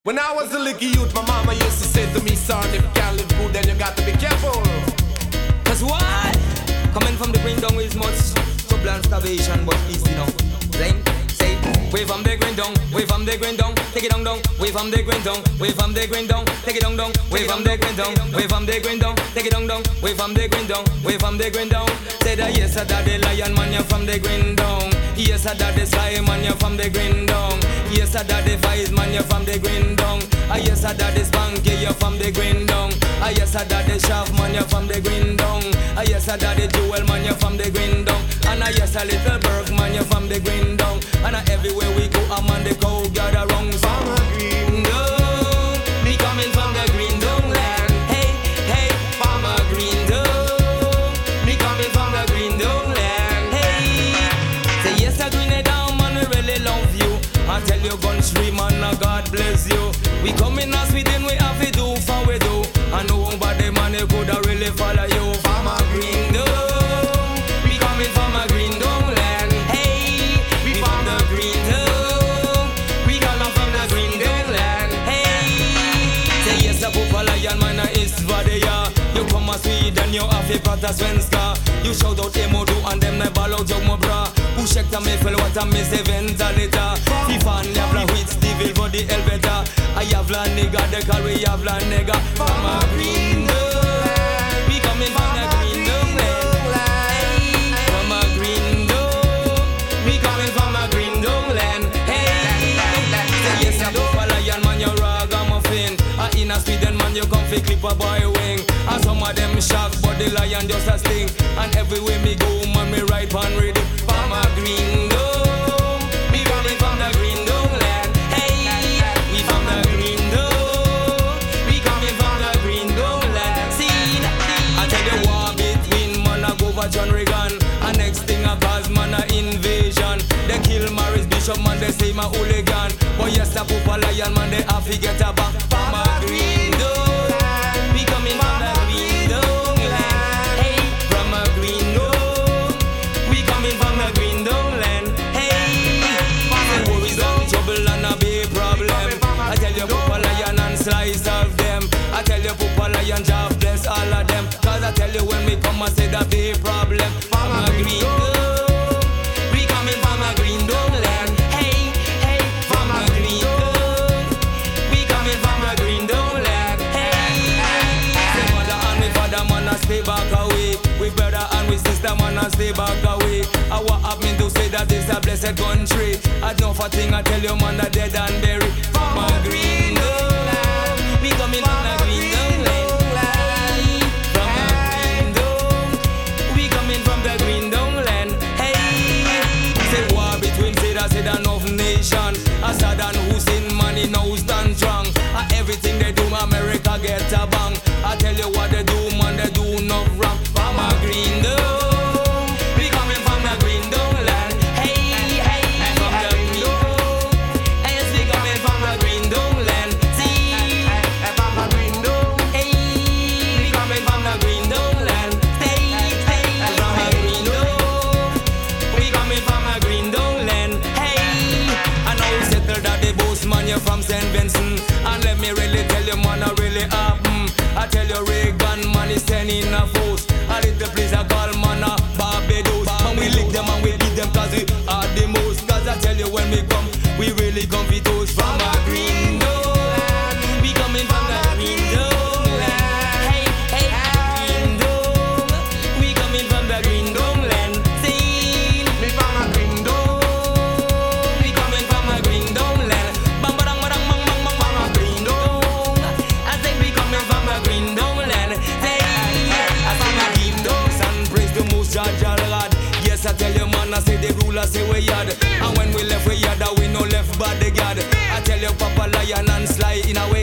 When I was a little youth, my mama used to say to me, son, if you can't live good, then you got to be careful. Cause why? Coming from the green down is much trouble and starvation, but easy now. Blame, say, way from the green down, way from the green down, take it down, down, way from the green down, way from the green down, take it down, down, way from the green down, way from the green down, take it down, down, way from the green down, way from the green down. Say that yes, I that the lion man, you from the green down. Yes, I that the sly man, you from the green down. Yes, I that the wise man, you from the green down. Yes, I that the spanky, you from the green down. Yes, I that the sharp man, you from the green down. Yes, I that the jewel man, you from the green down. And yes, a little berg man, you from the green down. And everywhere we go, I'm on the cow gather round from a green down. Me coming from the green down land. Hey, hey, from a green down. Me coming from the green down land. Hey, say yes, I green it down, man, we really love you. I tell you, country man, God bless you. We coming as we then we have to do for we do. I know nobody man you coulda really follow you. From a green down, we coming from a green down land. Hey, we from the green down, we coming from the green down land. Hey, say yes, a Papa Lion man is vadia. You come a Sweden, you have a prata svenska. You shout out Emodo and them ne ball out your bra. Ursäkta mig för låta mig se vänta lite. Fy fan jävla skitstil vill vara det helvete. A jävla nigga, det kallar vi jävla nigga. From a green down, we coming from the green down land. From a green down, we coming from a green down land. Hey, say yes, a Papa Lion man, you ragamuffin. In a Sweden man, you come fi clip a boy wing. And some of them shock, but the lion just a sting. And everywhere me go, man, me right and ready. From a green down, me coming from the green down land. Hey, we from the green down, we coming from the green down land. See, I tell you war between man a go for John Reagan. And next thing I cause man a invasion. They kill Maris Bishop, man, they say my hooligan. But yes, the Papa Lion man, they have to get a back. From a green down, we coming from the green down land. Hey, from a green down, we coming from the green down land. Hey, say worries and trouble and a big problem. I tell you Papa Lion and Sly solve them. I tell you Papa Lion job bless all of them. Cause I tell you when we come I say that big problem. From a green down, we coming from a green down land. Hey, hey, from a green down, we coming from a green down land. Hey, say mother and me father man a stay back away. We brother and we sister man a stay back away. I what happen to say that this a blessed country. I know for thing I tell you man that dead and buried. From a green down, we coming from a green down land. From a green down, we coming from the green down land. Hey, say war between Said enough nation. Assad and Hussein money now stand strong. Everything they do America get a bang. I tell you what they do man, they do no wrong. From a green down, we coming from the green down land. Hey, hey, from the green down. Yes, we coming from the green down land. See, from the green down. Hey, we coming from the green down land. Stay, stay, from the green down. We coming from the green down land. Hey, I know you settled that the boss man, you're from St. Vincent. And let me really tell you man, I really happen. I tell you Reagan man is sending a force. A little place I call man a Barbados. Man we lick them and we beat them cause we are the most. Cause I tell you when we come, we really come for toast. From a green down, we coming from the green down land. Hey, hey, green down, we coming from the green down land. See, Me from a green down, we coming from a green down land. Bang bang bang bang bang bang bang a green down. I say we coming from a green down land. Hey, I say a green down. And praise the most judge God. Yes, I tell you man, I say the ruler say we yard. And when we left we yard, we no left bad the God. I tell you Papa Lion and Sly in a way.